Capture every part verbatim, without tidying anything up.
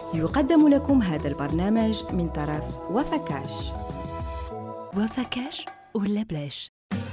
يقدم لكم هذا البرنامج من طرف وفكاش. وفكاش ولا بلاش؟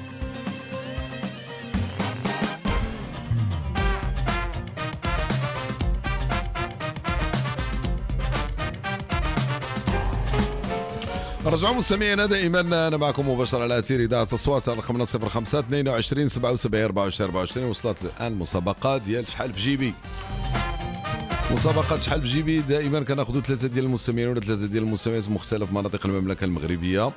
رجعوا مستمعينا، دائما انا معكم مباشره على اثير اذاعه اصوات على رقمنا صفر خمسة اثنين وعشرين سبعة وسبعين أربعة وعشرين أربعة وعشرين. وصلت الان مسابقه ديال شحال في جيبي. مسابقه شحال في جيبي دائما كناخذوا ثلاثه ديال المستمعين ولا ثلاثه ديال المستمعات من مختلف مناطق المملكه المغربيه.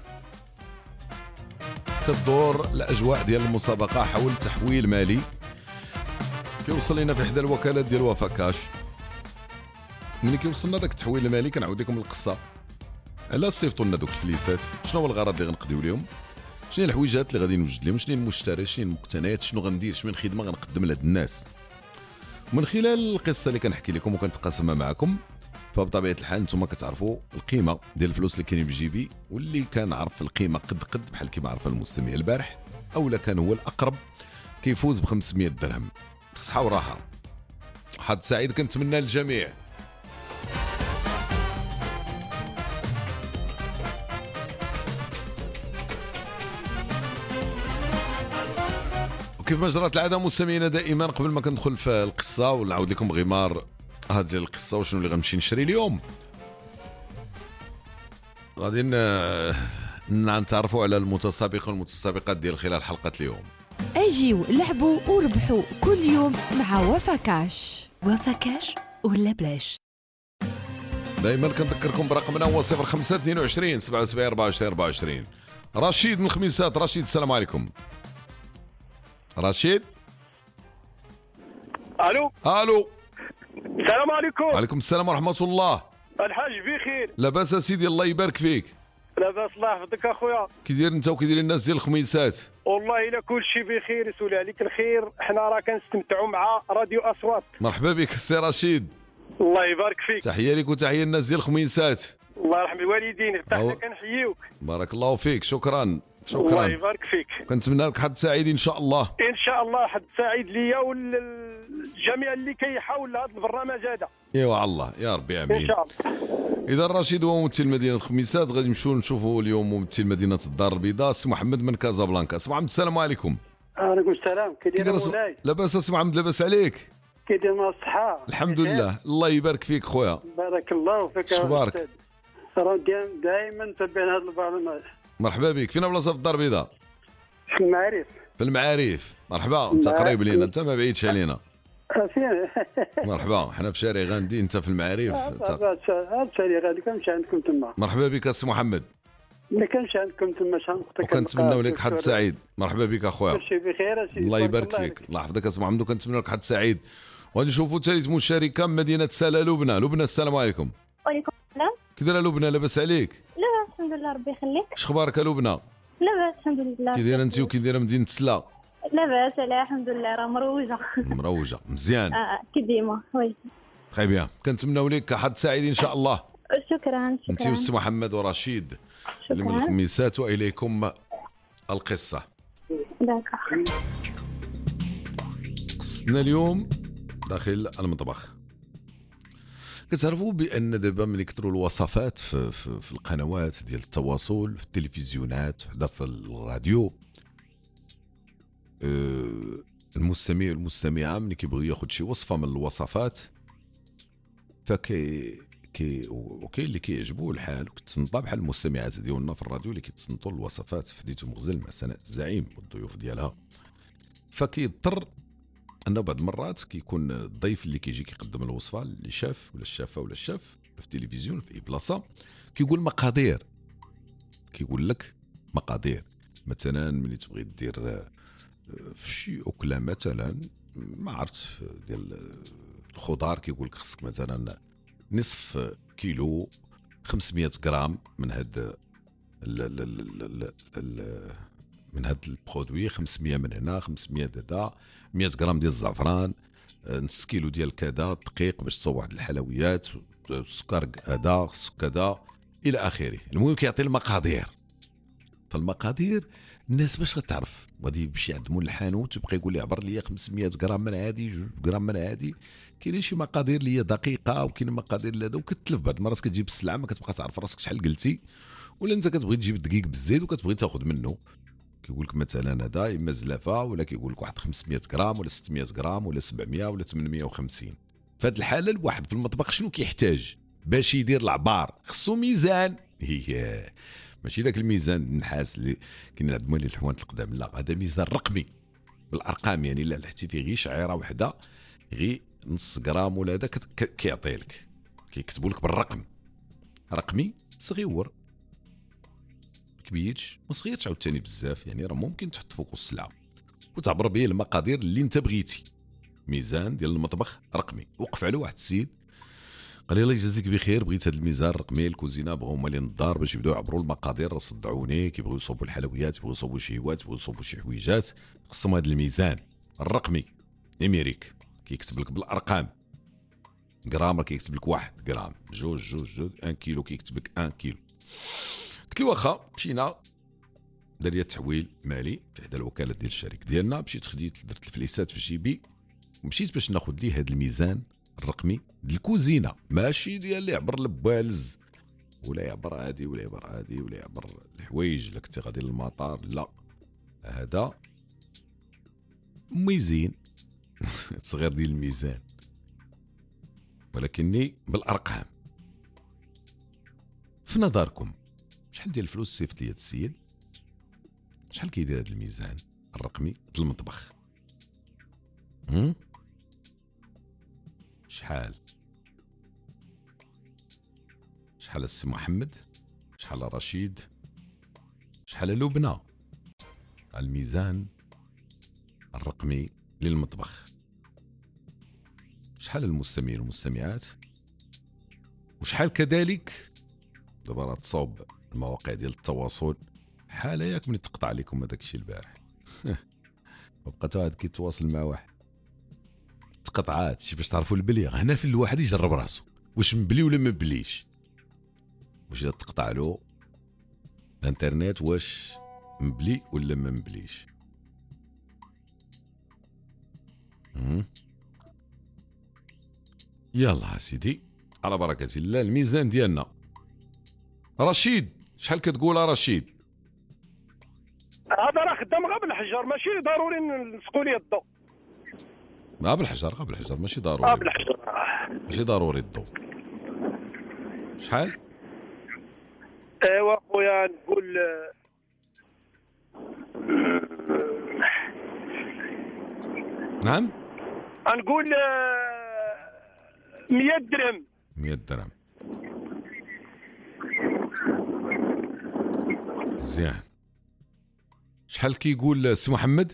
كتدور الاجواء ديال المسابقه حول تحويل مالي. كيوصل لنا في احدى الوكالات ديال وفكاش. ملي كيوصلنا داك التحويل المالي كنعاود لكم القصه. علاش صيفطوا لنا دوك الفليسات؟ شنو هو الغرض اللي غنقضيو لهم؟ شنو هي الحويجات اللي غادي نوجد لهم؟ شنو هي المشتري؟ شنو هي المقتنيات؟ شنو غندير؟ شنو من خدمه غنقدم لهاد الناس؟ من خلال القصه اللي كنحكي لكم وكنتقاسمها معكم، فبطبيعه الحال نتوما كتعرفوا القيمه ديال الفلوس اللي كاينين في جيبي، واللي كنعرف القيمه قد قد بحال كيما عرف المستمع البارح، اولا كان هو الاقرب كيفوز ب خمسمية درهم بالصحه وراحه. حظ سعيد كنتمنى للجميع. كيف ما جرت العاده مستمعينا، دائما قبل ما كندخل في القصه ونعاود لكم غمار هذه القصه وشنو اللي غنمشي نشري اليوم، غادي نتعرفوا على المتسابقين والمتسابقات ديال خلال حلقه اليوم. اجيو لعبوا وربحوا كل يوم مع وفكاش. وفكاش ولا بلاش؟ دائما كنذكركم برقمنا هو صفر خمسة اثنين وعشرين سبعة وسبعين أربعة وعشرين أربعة وعشرين. رشيد من الخميسات. رشيد السلام عليكم. رشيد الو الو السلام عليكم. وعليكم السلام ورحمه الله. الحاج بخير؟ لاباس سيدي الله يبارك فيك. لاباس الله يحفظك اخويا. كي داير انت وكي داير الناس ديال الخميسات؟ والله الا كل شيء بخير يسول عليك الخير. حنا راه كنستمتعوا مع راديو اصوات. مرحبا بك السي رشيد. الله يبارك فيك. تحيه لك وتحيه للناس ديال الخميسات. الله يرحم الوالدين. حتى كنحييوك. بارك الله فيك. شكرا شكرا. الله يبارك فيك. كنتمنى لك حد سعيد ان شاء الله. ان شاء الله حد سعيد ليا والجميع اللي كيحاول هذا البرنامج هذا. ايوا الله يا ربي امين ان شاء الله. اذا رشيد هو ممثل مدينه الخميسات، غادي نمشيو نشوفوا اليوم ممثل مدينه الدار البيضاء سي محمد من كازابلانكا. سي محمد السلام عليكم. وعليكم السلام. كي داير مولاي؟ لاباس سي محمد؟ لاباس عليك؟ كي داير مع الصحه؟ الحمد لله. الله يبارك فيك خويا. بارك الله فيك. اخبارك؟ راه دائما متابعين هذا البرنامج. مرحبا بك. فينا بلاصه في الدار البيضاء؟ في المعارف. في المعارف. مرحبا. انت قريب لينا، انت ما بعيدش علينا. مرحبا. حنا في شارع غاندي، انت في المعارف. هذا شارع غاندي كنمشي عندكم تما. مرحبا بك السي محمد. ما كنمشي عندكم تما شحال نقطه. وكنتمناو لك حد سعيد. مرحبا بك اخويا. كلشي بخير اسيدي. الله يبارك فيك. الله يحفظك السي محمد، وكنتمنى لك حد سعيد. وغادي نشوفوا ثالث مشاركه من مدينه سلا لبنى. لبنى السلام عليكم. وعليكم السلام. كي دايره لبنى؟ لاباس عليك؟ لاباس الحمد لله ربي يخليك. اش اخبارك لبنى؟ لاباس الحمد لله. كي دايره انت وكي دايره مدينه سلا؟ لاباس عليها الحمد لله، راه مروجه. مروجه مزيان. اه كي ديما. وي تري بيان. كنتمناو لك حد سعيد ان شاء الله. شكرا شكرا. انت والسي محمد ورشيد اللي من الخميسات، واليكم القصه. داكا. قصتنا اليوم داخل المطبخ. كتعرفوا بان دابا ملي كثروا الوصفات في, في, في القنوات ديال التواصل، في التلفزيونات، حتى في الراديو، أه المستمع والمستمعه ملي كيبغيو ياخذ شي وصفه من الوصفات فكي كي وكاين اللي كيعجبوه الحال وكتصنطا بحال المستمعات ديالنا في الراديو اللي كيتصنطوا الوصفات في حديث مغزل مع سناء الزعيم والضيوف ديالها. فكيضطر انه بعض المرات كيكون الضيف اللي كيجي كيقدم الوصفه اللي شاف ولا الشافه ولا الشاف في التلفزيون في اي بلاصه كيقول مقادير. كيقول لك مقادير. مثلا ملي تبغي دير في شي اكله مثلا ما عرفت ديال الخضار، كيقول لك خصك مثلا نصف كيلو خمسمية غرام من هاد من هاد البرودوي، خمسمية من هنا، خمسمية هذا، مية غرام ديال الزعفران، نص كيلو ديال كذا دقيق باش تصاوب واحد الحلويات، السكر هذا خصك كذا الى اخره. المهم كيعطي المقادير. فالمقادير الناس باش غتعرف غادي يمشي عند مول الحانوت ويبقى يقول لي عبر لي خمسمية غرام من هادي جوج غرام من هادي. كاينين شي مقادير اللي هي دقيقه وكاين مقادير اللي هذا، وكتلف بعض المرات كتجيب السلعه ما كتبقى تعرف راسك شحال قلتي، ولا انت كتبغي تجيب الدقيق بالزيت وكتبغي تاخذ منه كيقول لك مثلا هذا اما زلافه ولا كيقول لك واحد خمسمية غرام ولا ستمية غرام ولا سبعمية ولا ثمنمية وخمسين. فهاد الحاله الواحد في المطبخ شنو كيحتاج باش يدير العبار؟ خصو ميزان. هي ماشي داك الميزان النحاس اللي كاين عند مولي الحوانت القدام، لا هذا ميزان رقمي بالارقام. يعني الا لحتي فيه غير شعيره وحده غير نص غرام ولا هذا كيعطي لك كيكتبوا لك بالرقم رقمي صغيور كبيرش ما صغيرش عاوتاني بزاف. يعني راه ممكن تحط فوق السلعه وتعبر به المقادير اللي انت بغيتي. ميزان ديال المطبخ رقمي. وقف عليه واحد السيد قال لي الله يجازيك بخير، بغيت هذا الميزان الرقمي الكوزينه بغاو مالين الدار باش يبداو يعبروا المقادير، راه صدعوني كيبغيو يصوبوا الحلويات يبغيو يصوبوا شي هوات يبغيو يصوبوا شي حويجات، خصهم هذا الميزان الرقمي امريك كيكتب لك بالارقام. غرام كيكتب لك واحد غرام، جوج جوج جوج، ان كيلو كيكتب لك ان كيلو. قلت له واخا. مشينا دار لي تحويل مالي في احدى الوكالات ديال الشركه ديالنا، مشيت خديت درت الفليسات في جيبي ومشيت باش ناخذ لي هذا الميزان الرقمي ديال الكوزينه، ماشي ديال اللي يعبر البوالز ولا يعبر هادي ولا يعبر هادي ولا يعبر الحوايج الا كنتي غادي للمطار. لا هذا ميزين صغير ديال الميزان ولكني بالارقام. في نظركم شحال ديال الفلوس صيفط لي هذا السيد؟ شحال كيدير هذا الميزان الرقمي ديال المطبخ؟ هم؟ شحال شحال السي محمد؟ شحال رشيد؟ شحال لبنى؟ الميزان الرقمي للمطبخ. شحال المستمعين والمستمعات؟ وشحال كذلك دابا راه تصاوب المواقع ديال التواصل حاله ياك ملي تقطع عليكم هذاك الشيء البارح وبقى تا واحد كيتواصل مع واحد تقطعات شي باش تعرفوا البليغ. هنا في الواحد يجرب راسو واش مبلي ولا ما مبليش، واش الا تقطع له الانترنت واش مبلي ولا ما مبليش. يلا سيدي على بركه الله الميزان ديالنا. رشيد شحال كتقول رشيد؟ هذا راه خدام غير بالحجر، ماشي ضروري نلصقوا ليه الضوء. ما بالحجر غير بالحجر ماشي ضروري. اه بالحجر ماشي ضروري الضوء. شحال؟ ايوا خويا نقول نعم نقول مية درهم. مية درهم مزيان. شحال كيقول سي محمد؟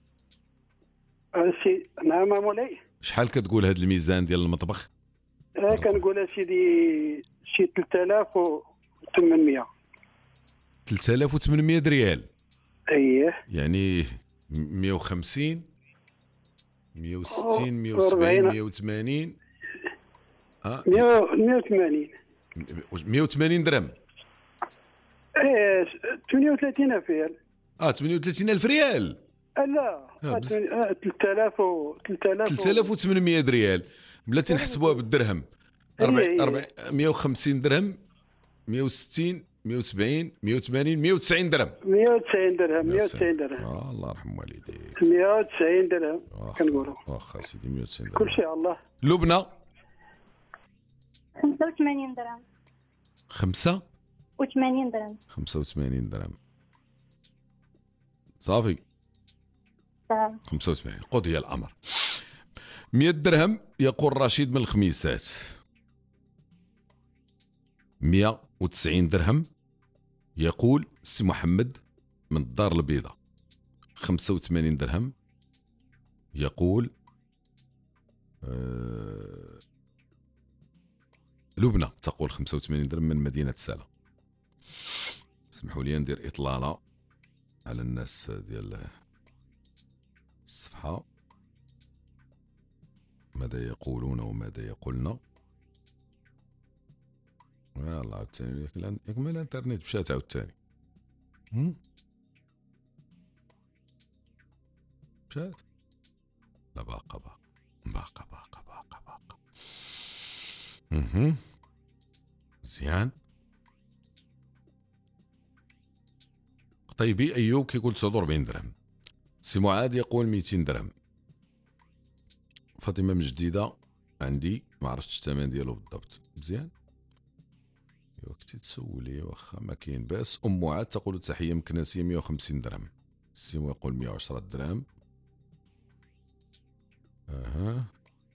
سي نعم مولاي. شحال كتقول هذا الميزان ديال المطبخ؟ اه كنقول سيدي شي ثلاثة آلاف وثمانمية. ثلاثة آلاف وثمانمية ريال. اييه يعني مية وخمسين مية وستين مية وسبعين مية وثمانين اه مية وثمانين مية وثمانين درهم. ايه ثمانية وثلاثين ألف ريال. اه ثمانية وثلاثين ألف ريال. لا ثلاثة آلاف و ثلاثة آلاف وثمانمية ريال بلاتي نحسبوها بالدرهم. مية وخمسين درهم مية وستين مية وسبعين مية وثمانين مية وتسعين درهم. مية وتسعين درهم مية وتسعين درهم. اه الله يرحم والديك. مية وتسعين درهم كنقولوا. واخا سيدي مية وتسعين درهم. كلشي على الله. لبنى خمسة وثمانين درهم. خمسة وثمانين درهم. خمسة وثمانين درهم صافي. صافي خمسة وثمانين قضي الأمر. مية درهم يقول رشيد من الخميسات. مية وتسعين درهم يقول سي محمد من الدار البيضاء. خمسة وثمانين درهم يقول أه لبنى تقول خمسة وثمانين درهم من مدينة سالة. اسمحوا لي ندير إطلالة على الناس ديال الصفحة ماذا يقولون وماذا يقولن. يلا عاوتاني ياك ما الانترنت مشات عاوتاني. مشات لا باقا باقا باقا باقا باقا باقا اها مزيان. قطيبي ايوب كيقول تسعة وأربعين درهم. سي معاذ يقول مئتين درهم. فاطمه من جديده عندي ما عرفتش الثمن ديالو بالضبط. مزيان ايوا كنتي تسولي واخا ما كاين باس. ام معاذ تقول تحيه مكناسيه مئة وخمسين درهم. سيمو يقول مئة وعشرة درهم. اها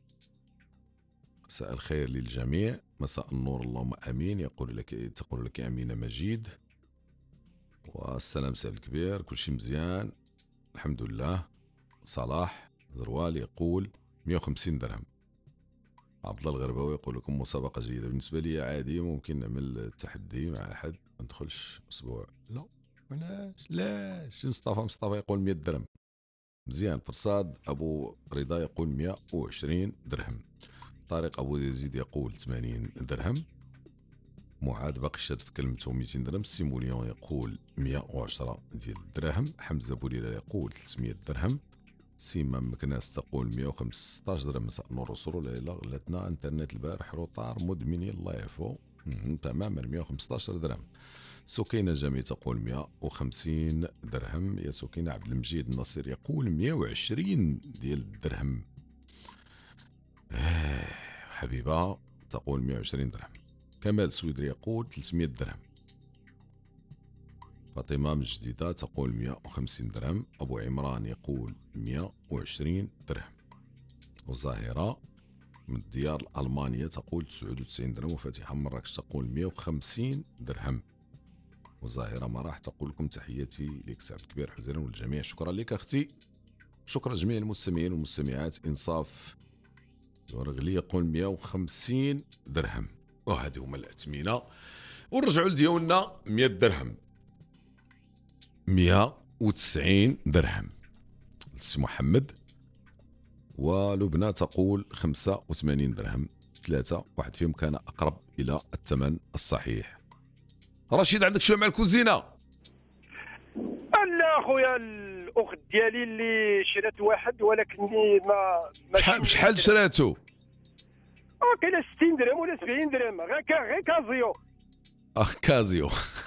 مساء الخير للجميع. مساء النور اللهم امين. يقول لك تقول لك امينه مجيد. والسلام سعد الكبير كلشي مزيان الحمد لله. صلاح زروال يقول مئة وخمسين درهم. عبد الله الغرباوي يقول لكم مسابقه جيده. بالنسبه لي عادي ممكن نعمل تحدي مع احد ما ندخلش اسبوع. لا علاش لاش. مصطفى مصطفى يقول مئة درهم. مزيان. فرصاد ابو رضا يقول مئة وعشرين درهم. طارق ابو يزيد يقول ثمانين درهم. معاذ باقي شاد في كلمته مئتين درهم. سيموليون يقول مئة وعشرة ديال الدراهم. حمزه بوليله يقول ثلاثمئة درهم. سيما مكناس تقول مئة وخمسطاش درهم. مساء النور والسرور. لا غلاتنا انترنت البارح روطار مدمنين الله يعفو. تماما مئة وخمسطاش درهم. سكينة جميل تقول مئة وخمسين درهم. يا سكينة. عبد المجيد النصير يقول مئة وعشرين ديال الدرهم. آه حبيبة تقول مئة وعشرين درهم. كمال سويدري يقول ثلاثمئة درهم. فاطمة من جديدة تقول مئة وخمسين درهم. أبو عمران يقول مئة وعشرين درهم. وزاهرة من ديار ألمانيا تقول تسعة وتسعين درهم. وفاتحة من مراكش تقول مئة وخمسين درهم. وزاهرة مراح تقول لكم تحياتي لك سعد الكبير حزيرا والجميع. شكرا لك أختي. شكرا جميع المستمعين والمستمعات. إنصاف الورغلي يقول مئة وخمسين درهم. وهذه هما الأثمنة. ونرجعوا لديالنا مئة درهم. مئة وتسعين درهم لسي محمد. ولبنى تقول خمسة وثمانين درهم. ثلاثة واحد فيهم كان أقرب إلى الثمن الصحيح. رشيد عندك شويه مع الكوزينه؟ لا خويا الاخت ديالي اللي شرات واحد ولكني ما شحال شحال شراتو؟ اه كاين ستين درهم ولا سبعين درهم غير غير كازيو. اخ كازيو.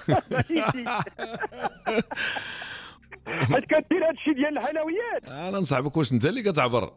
حيت كدير هادشي ديال الحلويات. انا نصاحبك واش انت اللي كتعبر؟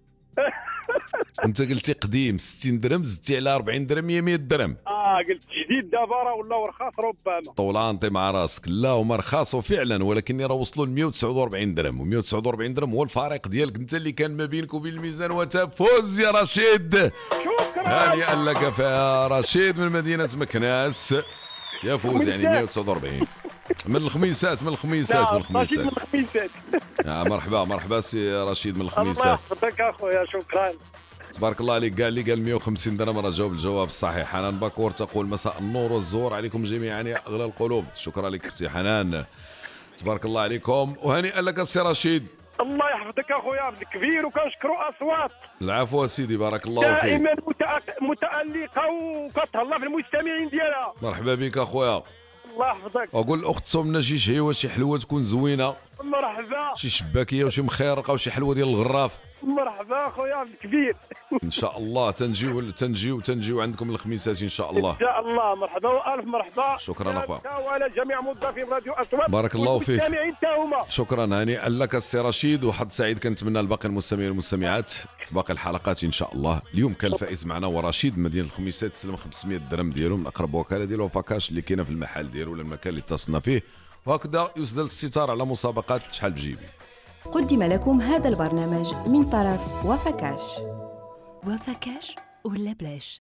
انت قلتي قديم ستين درهم زدتي على أربعين درهم هي مئة درهم. اه قلت جديد دابا راه ولا رخاص ربما. طولانطي مع راسك. لا هما رخاصوا فعلا ولكن راه وصلوا ل مئة وتسعة وأربعين درهم. و مئة وتسعة وأربعين درهم هو الفارق ديالك انت اللي كان ما بينك وبين الميزان وتفوز يا رشيد. شكرا. هانيا لك فيها رشيد من مدينه مكناس. يفوز يعني مئة وتسعة وأربعين من الخميسات. من الخميسات من الخميسات. من الخميسات. آه مرحبا مرحبا سي رشيد من الخميسات. الله يحفظك اخويا. شكرا. تبارك الله عليك. قال لي قال مئة وخمسين درهم راه جاوب الجواب الصحيح. حنان باكور تقول مساء النور والزهور عليكم جميعا يا اغلى القلوب. شكرا لك اختي حنان. تبارك الله عليكم وهنيئا لك السي رشيد. الله يحفظك اخويا عبد الكبير وكنشكروا اصوات. العفو سيدي بارك الله فيك. دائما متألقه وكتهلا في المستمعين ديالها. مرحبا بك اخويا. الله يحفظك. وقول الاخت صومنا شي شهيوه شي حلوه تكون زوينه. مرحبا. شي شباكيه وشي مخيرقه وشي حلوه ديال الغراف. مرحبا اخويا عبد الكبير. ان شاء الله تنجيو تنجيو تنجيو عندكم الخميسات ان شاء الله. ان شاء الله. مرحبا والف مرحبا. شكرا اخويا. وعلى جميع موظفين راديو اصوات. بارك الله فيك. المستمعين حتى هما. شكرا هانيئا لك السي رشيد وحظ سعيد. كنتمنى لباقي المستمعين والمستمعات في باقي الحلقات ان شاء الله. اليوم كان الفائز معنا هو رشيد من مدينه الخميسات. تسلم خمسمئة درهم ديالو من اقرب وكاله ديال وفاكاش اللي كاينه في المحل ديالو ولا المكان اللي اتصلنا فيه. وهكذا يسدل الستار على مسابقات شحال بجيبي. قدم لكم هذا البرنامج من طرف وفاكاش. وفاكاش ولا بلاش.